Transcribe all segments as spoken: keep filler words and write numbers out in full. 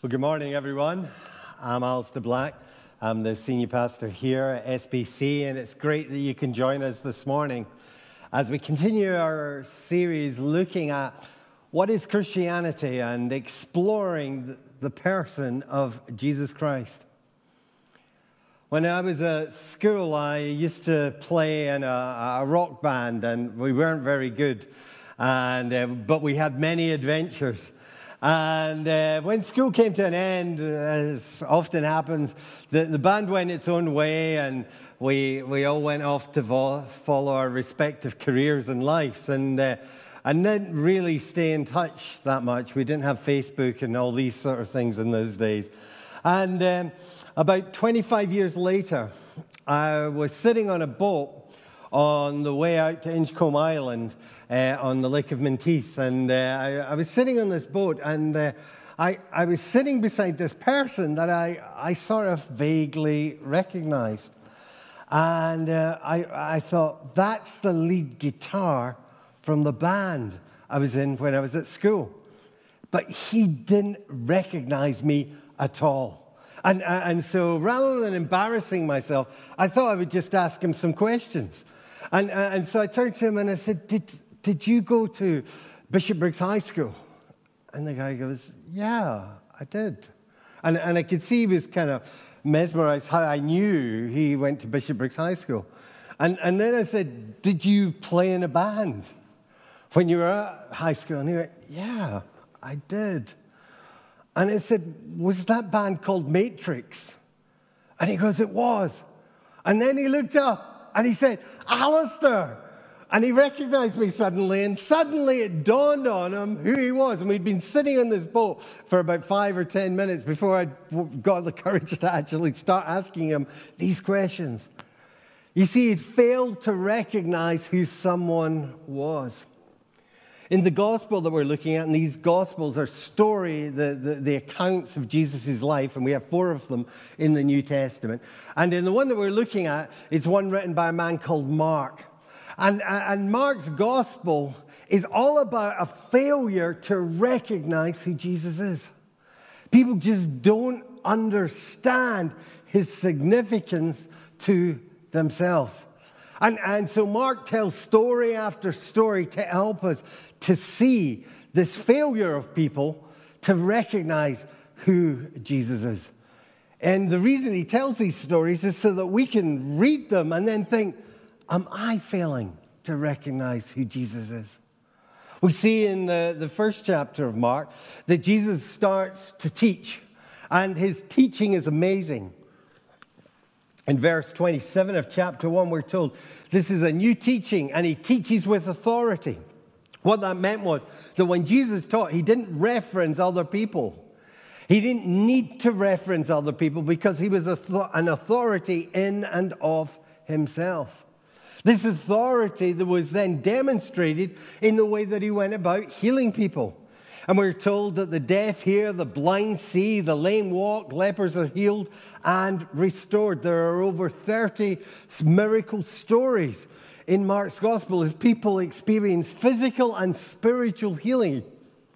Well, good morning, everyone. I'm Alistair Black. I'm the senior pastor here at S B C, and it's great that you can join us this morning as we continue our series looking at what is Christianity and exploring the person of Jesus Christ. When I was at school, I used to play in a, a rock band, and we weren't very good, and uh, but we had many adventures. And uh, when school came to an end, as often happens, the, the band went its own way, and we we all went off to vo- follow our respective careers and lives, and uh, and didn't really stay in touch that much. We didn't have Facebook and all these sort of things in those days. And um, about twenty-five years later, I was sitting on a boat on the way out to Inchcombe Island, Uh, on the Lake of Menteith, and uh, I, I was sitting on this boat, and uh, I, I was sitting beside this person that I, I sort of vaguely recognized, and uh, I, I thought, that's the lead guitar from the band I was in when I was at school, but he didn't recognize me at all, and, and so rather than embarrassing myself, I thought I would just ask him some questions, and, and so I turned to him and I said, did Did you go to Bishop Briggs High School? And the guy goes, yeah, I did. And, and I could see he was kind of mesmerized how I knew he went to Bishop Briggs High School. And, and then I said, did you play in a band when you were at high school? And he went, yeah, I did. And I said, was that band called Matrix? And he goes, it was. And then he looked up and he said, Alistair. And he recognized me suddenly, and suddenly it dawned on him who he was. And we'd been sitting on this boat for about five or ten minutes before I got the courage to actually start asking him these questions. You see, he'd failed to recognize who someone was. In the gospel that we're looking at, and these gospels are story, the, the, the accounts of Jesus' life, and we have four of them in the New Testament. And in the one that we're looking at, it's one written by a man called Mark. And, and Mark's gospel is all about a failure to recognize who Jesus is. People just don't understand his significance to themselves. And, and so Mark tells story after story to help us to see this failure of people to recognize who Jesus is. And the reason he tells these stories is so that we can read them and then think, am I failing to recognize who Jesus is? We see in the, the first chapter of Mark that Jesus starts to teach, and his teaching is amazing. In verse twenty-seven of chapter one, we're told this is a new teaching, and he teaches with authority. What that meant was that when Jesus taught, he didn't reference other people. He didn't need to reference other people because he was an authority in and of himself. This authority that was then demonstrated in the way that he went about healing people. And we're told that the deaf hear, the blind see, the lame walk, lepers are healed and restored. There are over thirty miracle stories in Mark's gospel as people experience physical and spiritual healing.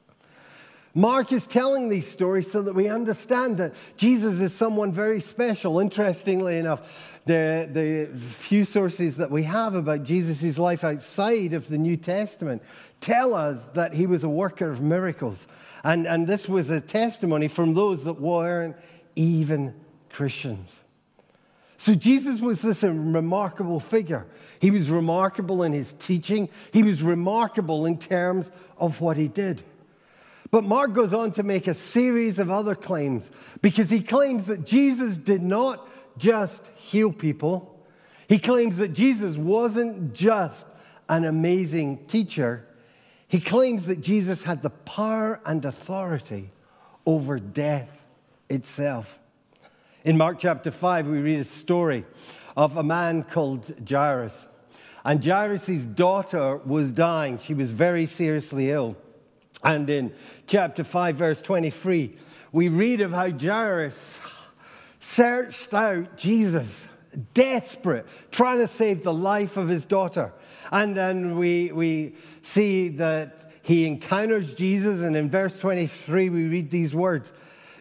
Mark is telling these stories so that we understand that Jesus is someone very special. Interestingly enough, The, the few sources that we have about Jesus' life outside of the New Testament tell us that he was a worker of miracles. And, and this was a testimony from those that weren't even Christians. So Jesus was this remarkable figure. He was remarkable in his teaching. He was remarkable in terms of what he did. But Mark goes on to make a series of other claims because he claims that Jesus did not just heal people. He claims that Jesus wasn't just an amazing teacher. He claims that Jesus had the power and authority over death itself. In Mark chapter five, we read a story of a man called Jairus. And Jairus' daughter was dying. She was very seriously ill. And in chapter five, verse twenty-three, we read of how Jairus searched out Jesus, desperate, trying to save the life of his daughter. And then we, we see that he encounters Jesus, and in verse twenty-three we read these words.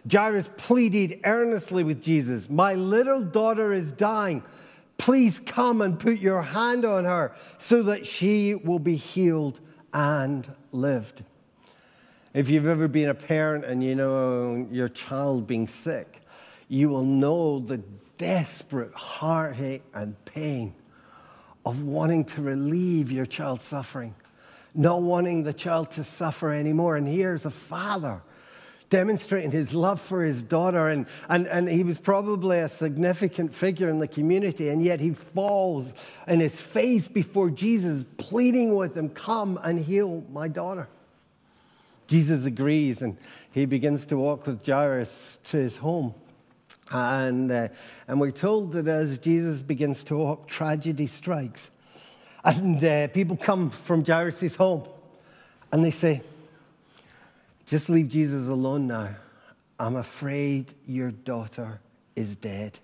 Jairus pleaded earnestly with Jesus, "My little daughter is dying. Please come and put your hand on her so that she will be healed and lived." If you've ever been a parent and you know your child being sick, you will know the desperate heartache and pain of wanting to relieve your child's suffering, not wanting the child to suffer anymore. And here's a father demonstrating his love for his daughter, and, and, and he was probably a significant figure in the community, and yet he falls on his face before Jesus, pleading with him, "Come and heal my daughter." Jesus agrees, and he begins to walk with Jairus to his home. And, uh, and we're told that as Jesus begins to walk, tragedy strikes. And uh, people come from Jairus' home, and they say, "Just leave Jesus alone now. I'm afraid your daughter is dead."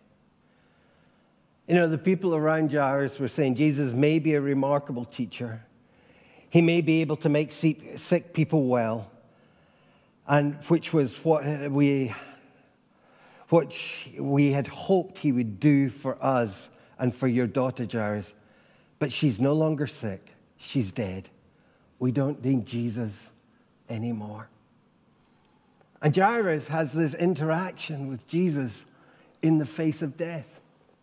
You know, the people around Jairus were saying Jesus may be a remarkable teacher. He may be able to make sick people well, and which was what we, what we had hoped he would do for us and for your daughter, Jairus. But she's no longer sick. She's dead. We don't need Jesus anymore. And Jairus has this interaction with Jesus in the face of death.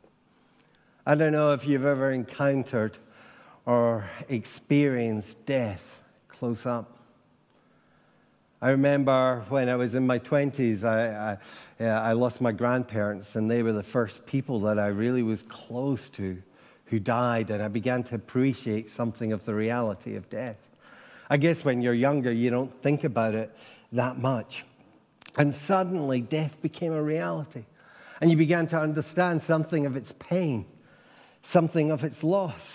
I don't know if you've ever encountered or experienced death close up. I remember when I was in my twenties, I, I, yeah, I lost my grandparents, and they were the first people that I really was close to who died, and I began to appreciate something of the reality of death. I guess when you're younger, you don't think about it that much. And suddenly, death became a reality. And you began to understand something of its pain, something of its loss.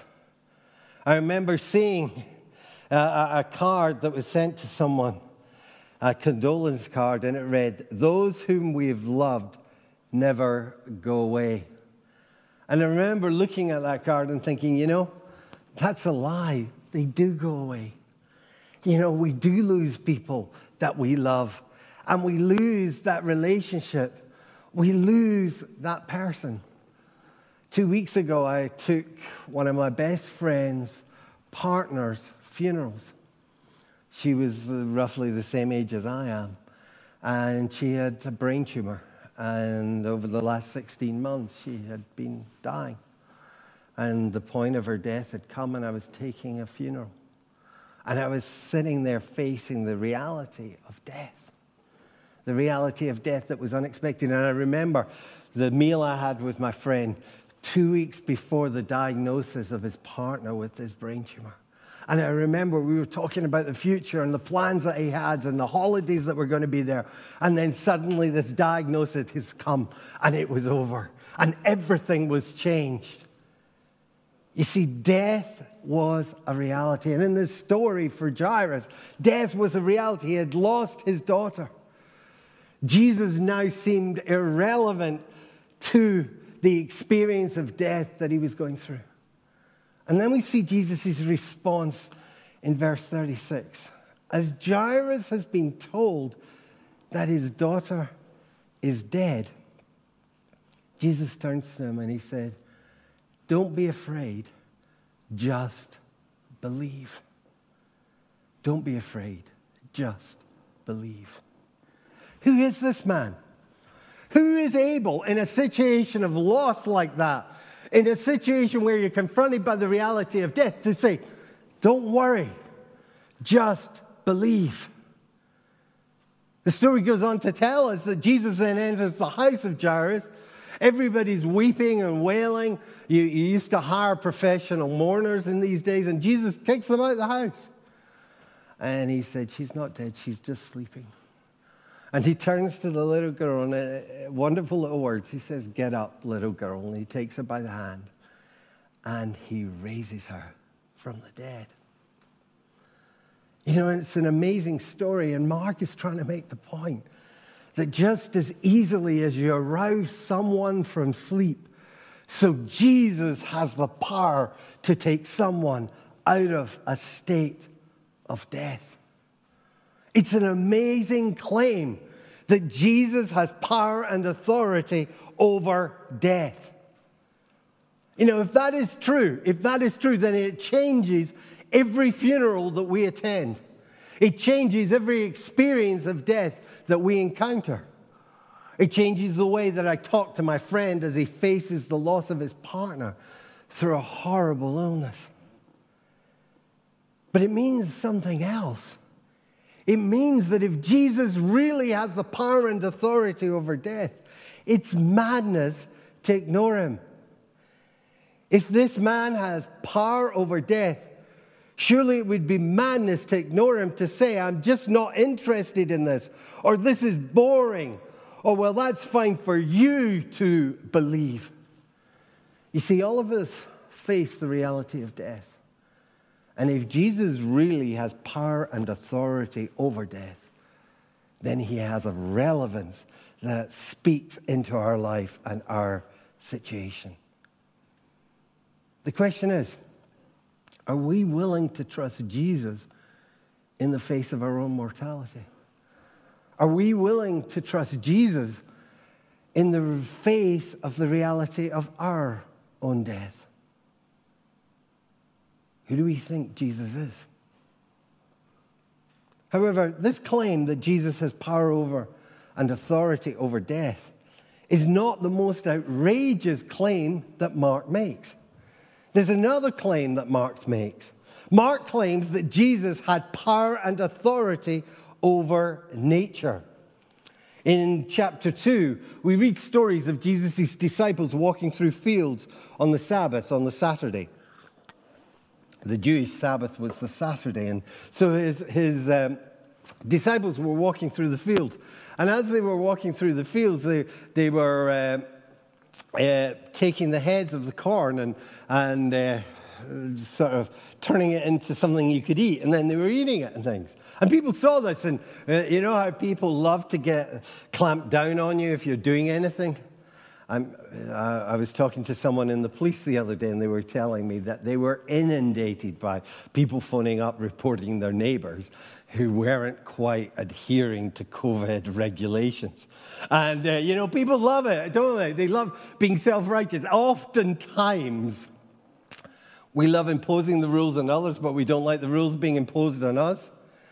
I remember seeing a, a card that was sent to someone, a condolence card, and it read, "Those whom we have loved never go away." And I remember looking at that card and thinking, you know, that's a lie. They do go away. You know, we do lose people that we love. And we lose that relationship. We lose that person. Two weeks ago, I took one of my best friend's partner's funerals. She was roughly the same age as I am. And she had a brain tumor. And over the last sixteen months, she had been dying. And the point of her death had come, and I was taking a funeral. And I was sitting there facing the reality of death. The reality of death that was unexpected. And I remember the meal I had with my friend two weeks before the diagnosis of his partner with this brain tumor. And I remember we were talking about the future and the plans that he had and the holidays that were going to be there. And then suddenly this diagnosis has come, and it was over. And everything was changed. You see, death was a reality. And in this story for Jairus, death was a reality. He had lost his daughter. Jesus now seemed irrelevant to the experience of death that he was going through. And then we see Jesus' response in verse thirty-six. As Jairus has been told that his daughter is dead, Jesus turns to him and he said, "Don't be afraid, just believe." Don't be afraid, just believe. Who is this man? Who is able, in a situation of loss like that, in a situation where you're confronted by the reality of death, to say, don't worry, just believe? The story goes on to tell us that Jesus then enters the house of Jairus. Everybody's weeping and wailing. You, you used to hire professional mourners in these days, and Jesus kicks them out of the house. And he said, she's not dead, she's just sleeping. And he turns to the little girl, and uh, wonderful little words. He says, "Get up, little girl." And he takes her by the hand, and he raises her from the dead. You know, it's an amazing story, and Mark is trying to make the point that just as easily as you arouse someone from sleep, so Jesus has the power to take someone out of a state of death. It's an amazing claim that Jesus has power and authority over death. You know, if that is true, if that is true, then it changes every funeral that we attend. It changes every experience of death that we encounter. It changes the way that I talk to my friend as he faces the loss of his partner through a horrible illness. But it means something else. It means that if Jesus really has the power and authority over death, it's madness to ignore him. If this man has power over death, surely it would be madness to ignore him, to say, I'm just not interested in this, or this is boring, or well, that's fine for you to believe. You see, all of us face the reality of death. And if Jesus really has power and authority over death, then he has a relevance that speaks into our life and our situation. The question is, are we willing to trust Jesus in the face of our own mortality? Are we willing to trust Jesus in the face of the reality of our own death? Who do we think Jesus is? However, this claim that Jesus has power over and authority over death is not the most outrageous claim that Mark makes. There's another claim that Mark makes. Mark claims that Jesus had power and authority over nature. In chapter two, we read stories of Jesus' disciples walking through fields on the Sabbath, on the Saturday. The Jewish Sabbath was the Saturday, and so his, his um, disciples were walking through the fields. And as they were walking through the fields, they, they were uh, uh, taking the heads of the corn and, and uh, sort of turning it into something you could eat, and then they were eating it and things. And people saw this, and uh, you know how people love to get clamped down on you if you're doing anything? I'm, uh, I was talking to someone in the police the other day, and they were telling me that they were inundated by people phoning up reporting their neighbors who weren't quite adhering to COVID regulations. And, uh, you know, people love it, don't they? They love being self-righteous. Oftentimes, we love imposing the rules on others, but we don't like the rules being imposed on us.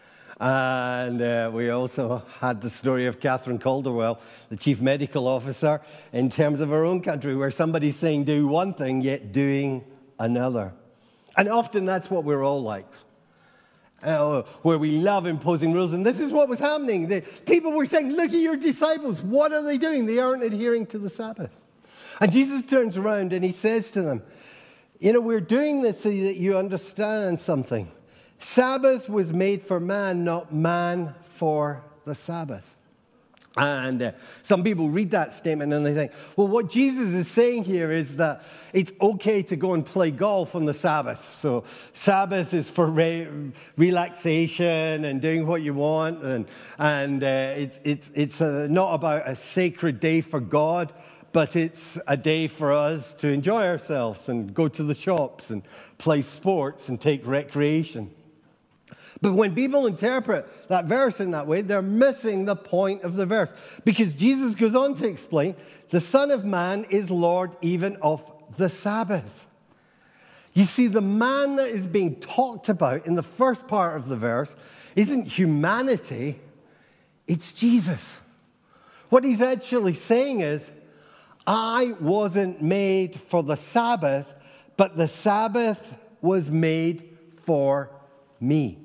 And uh, we also had the story of Catherine Calderwell, the chief medical officer, in terms of our own country, where somebody's saying do one thing, yet doing another. And often that's what we're all like, uh, where we love imposing rules. And this is what was happening. The people were saying, look at your disciples. What are they doing? They aren't adhering to the Sabbath. And Jesus turns around and he says to them, you know, we're doing this so that you understand something. Sabbath was made for man, not man for the Sabbath. And uh, some people read that statement and they think, well, what Jesus is saying here is that it's okay to go and play golf on the Sabbath. So Sabbath is for re- relaxation and doing what you want. And, and uh, it's, it's, it's uh, not about a sacred day for God, but it's a day for us to enjoy ourselves and go to the shops and play sports and take recreation. But when people interpret that verse in that way, they're missing the point of the verse. Because Jesus goes on to explain, the Son of Man is Lord even of the Sabbath. You see, the man that is being talked about in the first part of the verse isn't humanity, it's Jesus. What he's actually saying is, I wasn't made for the Sabbath, but the Sabbath was made for me.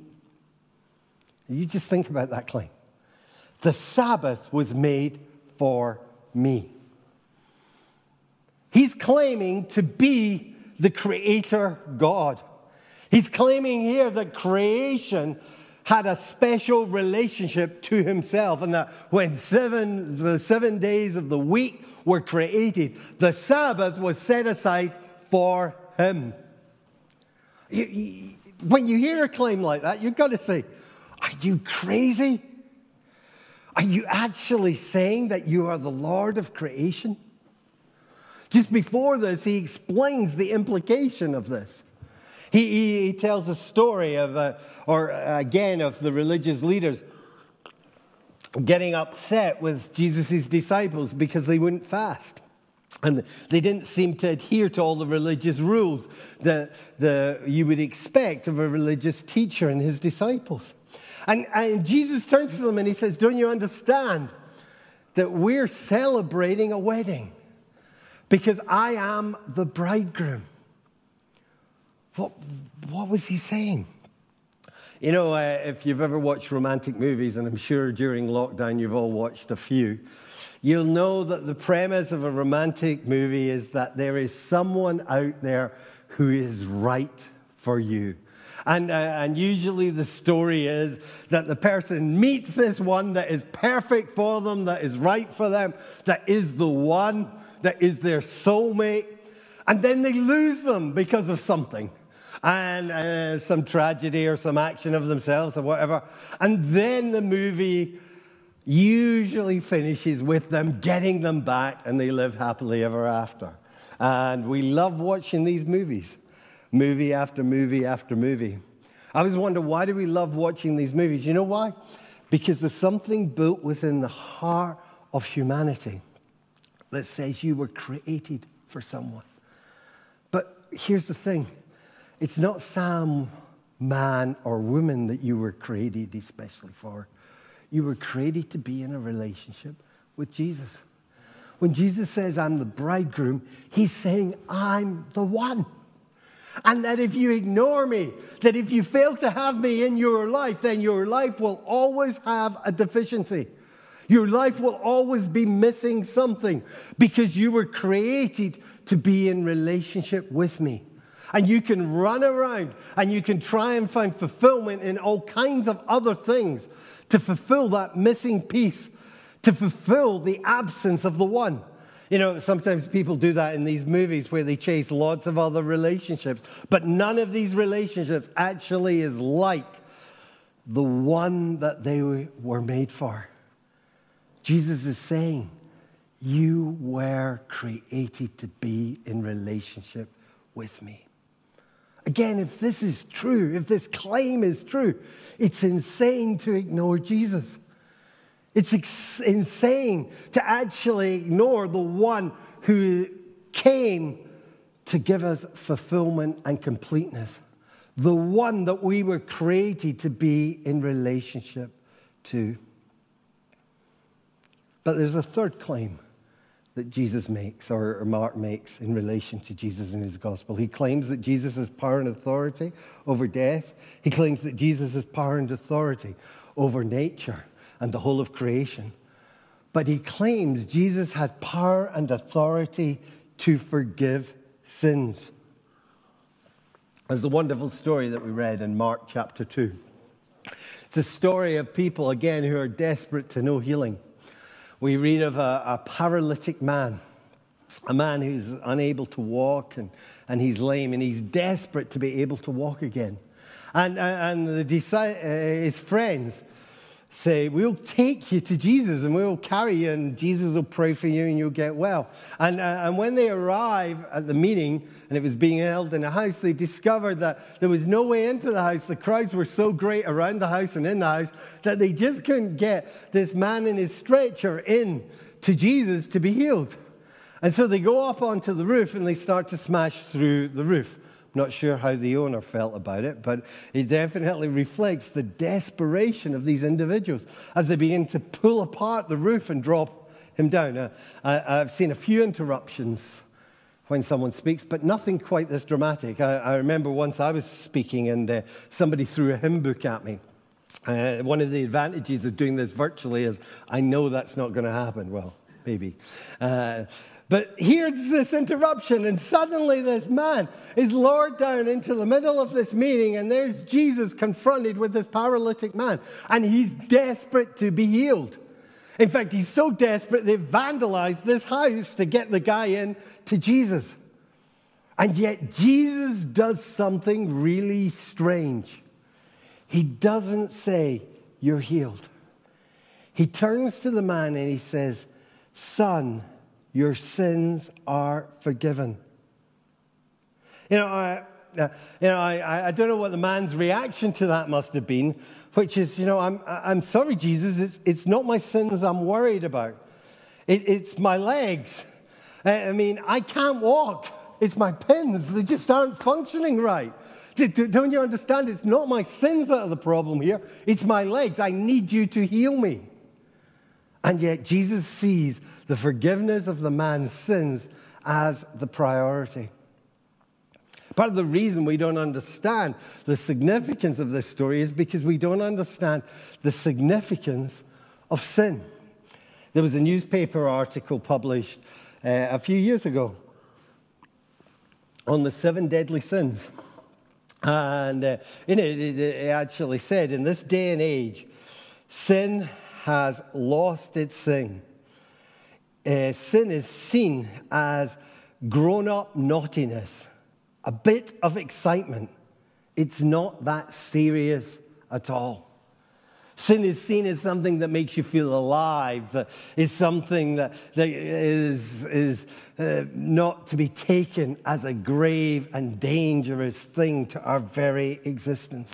You just think about that claim. The Sabbath was made for me. He's claiming to be the creator God. He's claiming here that creation had a special relationship to himself, and that when seven, the seven days of the week were created, the Sabbath was set aside for him. You, you, when you hear a claim like that, you've got to say, are you crazy? Are you actually saying that you are the Lord of creation? Just before this, he explains the implication of this. He, he, he tells a story of, uh, or again, of the religious leaders getting upset with Jesus' disciples because they wouldn't fast. And they didn't seem to adhere to all the religious rules that the, you would expect of a religious teacher and his disciples. And, and Jesus turns to them and he says, don't you understand that we're celebrating a wedding? Because I am the bridegroom. What, what was he saying? You know, uh, if you've ever watched romantic movies, and I'm sure during lockdown you've all watched a few, you'll know that the premise of a romantic movie is that there is someone out there who is right for you. And, uh, and usually the story is that the person meets this one that is perfect for them, that is right for them, that is the one, that is their soulmate, and then they lose them because of something. And uh, some tragedy or some action of themselves or whatever. And then the movie usually finishes with them getting them back and they live happily ever after. And we love watching these movies, movie after movie after movie. I always wonder, why do we love watching these movies? You know why? Because there's something built within the heart of humanity that says you were created for someone. But here's the thing. It's not some man or woman that you were created especially for. You were created to be in a relationship with Jesus. When Jesus says, I'm the bridegroom, he's saying, I'm the one. And that if you ignore me, that if you fail to have me in your life, then your life will always have a deficiency. Your life will always be missing something because you were created to be in relationship with me. And you can run around and you can try and find fulfillment in all kinds of other things to fulfill that missing piece, to fulfill the absence of the one. You know, sometimes people do that in these movies where they chase lots of other relationships, but none of these relationships actually is like the one that they were made for. Jesus is saying, you were created to be in relationship with me. Again, if this is true, if this claim is true, it's insane to ignore Jesus. It's ex- insane to actually ignore the one who came to give us fulfillment and completeness. The one that we were created to be in relationship to. But there's a third claim that Jesus makes, or Mark makes, in relation to Jesus and his gospel. He claims that Jesus has power and authority over death. He claims that Jesus has power and authority over nature and the whole of creation. But he claims Jesus has power and authority to forgive sins. There's a wonderful story that we read in Mark chapter two. It's a story of people, again, who are desperate to know healing. We read of a, a paralytic man, a man who's unable to walk and, and he's lame and he's desperate to be able to walk again. And, and the, uh, his friends say, we'll take you to Jesus and we'll carry you and Jesus will pray for you and you'll get well. And, uh, and when they arrive at the meeting, and it was being held in a house, they discovered that there was no way into the house. The crowds were so great around the house and in the house that they just couldn't get this man in his stretcher in to Jesus to be healed. And so they go up onto the roof and they start to smash through the roof. Not sure how the owner felt about it, but it definitely reflects the desperation of these individuals as they begin to pull apart the roof and drop him down. Uh, I, I've seen a few interruptions when someone speaks, but nothing quite this dramatic. I, I remember once I was speaking and uh, somebody threw a hymn book at me. Uh, one of the advantages of doing this virtually is I know that's not going to happen. Well, maybe. Uh, But here's this interruption, and suddenly this man is lowered down into the middle of this meeting, and there's Jesus confronted with this paralytic man, and he's desperate to be healed. In fact, he's so desperate, they've vandalized this house to get the guy in to Jesus. And yet Jesus does something really strange. He doesn't say, you're healed. He turns to the man and he says, son, your sins are forgiven. You know, I, uh, you know, I, I don't know what the man's reaction to that must have been, which is, you know, I'm, I'm sorry, Jesus, it's, it's not my sins I'm worried about. It, it's my legs. I mean, I can't walk. It's my pins. They just aren't functioning right. Don't you understand? It's not my sins that are the problem here. It's my legs. I need you to heal me. And yet Jesus sees the forgiveness of the man's sins as the priority. Part of the reason we don't understand the significance of this story is because we don't understand the significance of sin. There was a newspaper article published uh, a few years ago on the seven deadly sins. And uh, in it, it, it actually said, in this day and age, sin has lost its sting. Uh, sin is seen as grown-up naughtiness, a bit of excitement. It's not that serious at all. Sin is seen as something that makes you feel alive, that is something that, that is, is uh, not to be taken as a grave and dangerous thing to our very existence.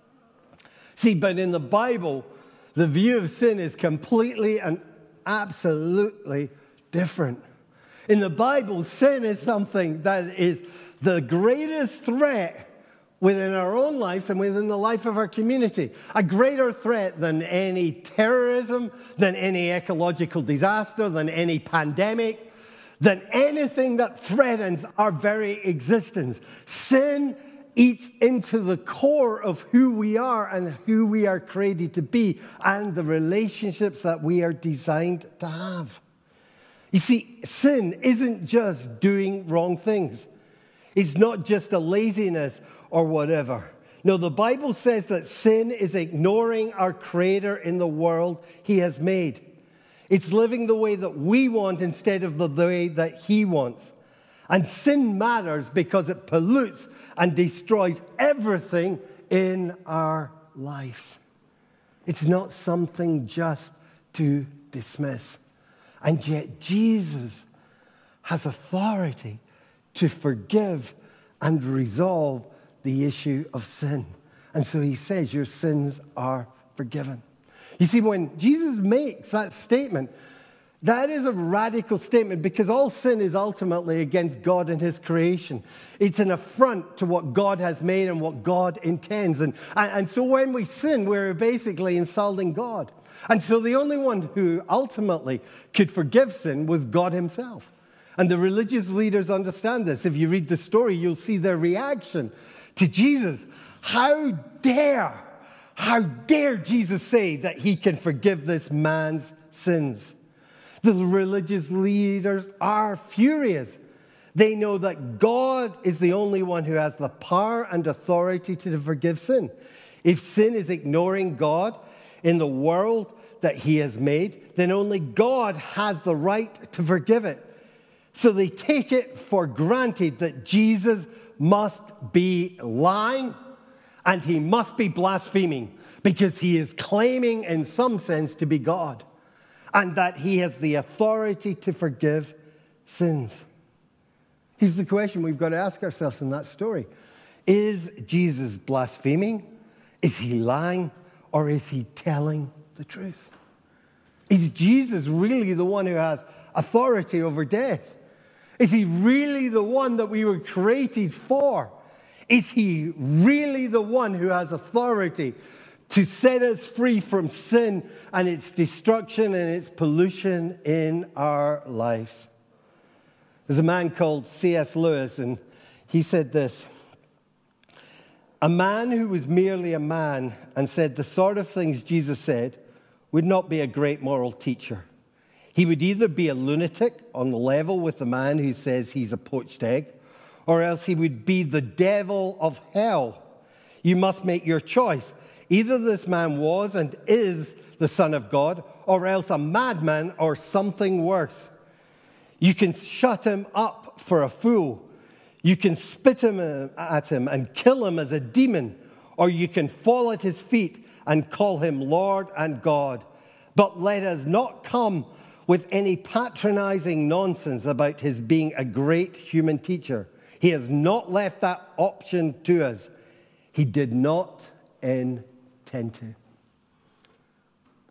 See, but in the Bible, the view of sin is completely and absolutely different. In the Bible, sin is something that is the greatest threat within our own lives and within the life of our community. A greater threat than any terrorism, than any ecological disaster, than any pandemic, than anything that threatens our very existence. Sin eats into the core of who we are and who we are created to be and the relationships that we are designed to have. You see, sin isn't just doing wrong things. It's not just a laziness or whatever. No, the Bible says that sin is ignoring our Creator in the world He has made. It's living the way that we want instead of the way that He wants. And sin matters because it pollutes and destroys everything in our lives. It's not something just to dismiss. And yet Jesus has authority to forgive and resolve the issue of sin. And so he says, your sins are forgiven. You see, when Jesus makes that statement, that is a radical statement because all sin is ultimately against God and His creation. It's an affront to what God has made and what God intends. And, and so when we sin, we're basically insulting God. And so the only one who ultimately could forgive sin was God Himself. And the religious leaders understand this. If you read the story, you'll see their reaction to Jesus. How dare, how dare Jesus say that He can forgive this man's sins? The religious leaders are furious. They know that God is the only one who has the power and authority to forgive sin. If sin is ignoring God in the world that He has made, then only God has the right to forgive it. So they take it for granted that Jesus must be lying and He must be blaspheming because He is claiming in some sense to be God and that He has the authority to forgive sins. Here's the question we've got to ask ourselves in that story. Is Jesus blaspheming? Is He lying? Or is He telling the truth? Is Jesus really the one who has authority over death? Is He really the one that we were created for? Is He really the one who has authority to set us free from sin and its destruction and its pollution in our lives? There's a man called C S Lewis, and he said this: a man who was merely a man and said the sort of things Jesus said would not be a great moral teacher. He would either be a lunatic on the level with the man who says he's a poached egg, or else he would be the devil of hell. You must make your choice. Either this man was and is the Son of God, or else a madman or something worse. You can shut him up for a fool. You can spit him at him and kill him as a demon, or you can fall at his feet and call him Lord and God. But let us not come with any patronizing nonsense about his being a great human teacher. He has not left that option to us. He did not intend to.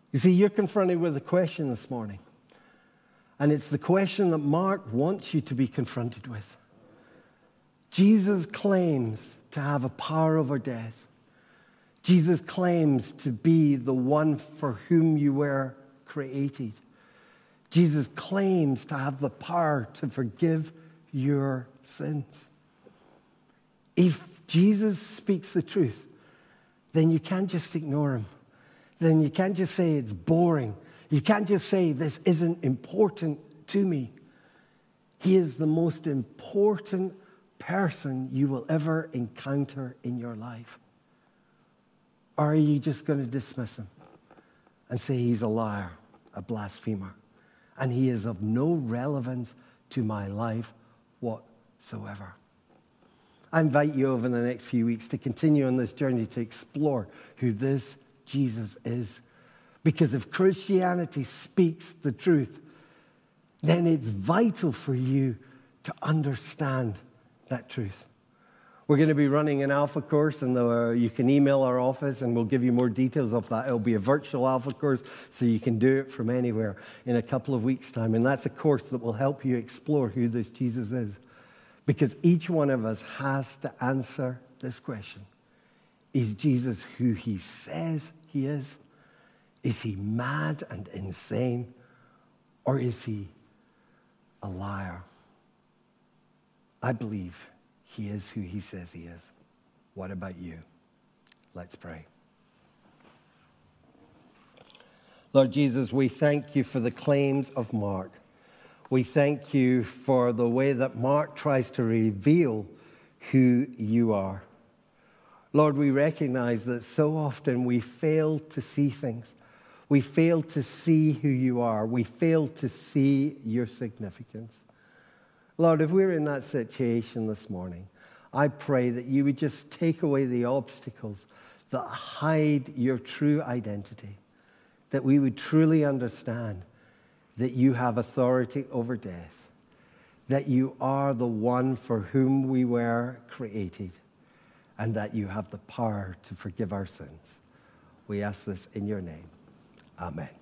You see, you're confronted with a question this morning. And it's the question that Mark wants you to be confronted with. Jesus claims to have a power over death. Jesus claims to be the one for whom you were created. Jesus claims to have the power to forgive your sins. If Jesus speaks the truth, then you can't just ignore him. Then you can't just say it's boring. You can't just say this isn't important to me. He is the most important person you will ever encounter in your life. Or are you just going to dismiss him and say he's a liar, a blasphemer, and he is of no relevance to my life whatsoever? I invite you over the next few weeks to continue on this journey to explore who this Jesus is. Because if Christianity speaks the truth, then it's vital for you to understand that truth. We're going to be running an alpha course, and the, you can email our office and we'll give you more details of that. It'll be a virtual alpha course, so you can do it from anywhere in a couple of weeks' time. And that's a course that will help you explore who this Jesus is. Because each one of us has to answer this question. Is Jesus who he says he is? Is he mad and insane? Or is he a liar? I believe he is who he says he is. What about you? Let's pray. Lord Jesus, we thank you for the claims of Mark. We thank you for the way that Mark tries to reveal who you are. Lord, we recognize that so often we fail to see things. We fail to see who you are. We fail to see your significance. Lord, if we're in that situation this morning, I pray that you would just take away the obstacles that hide your true identity, that we would truly understand that you have authority over death, that you are the one for whom we were created, and that you have the power to forgive our sins. We ask this in your name. Amen.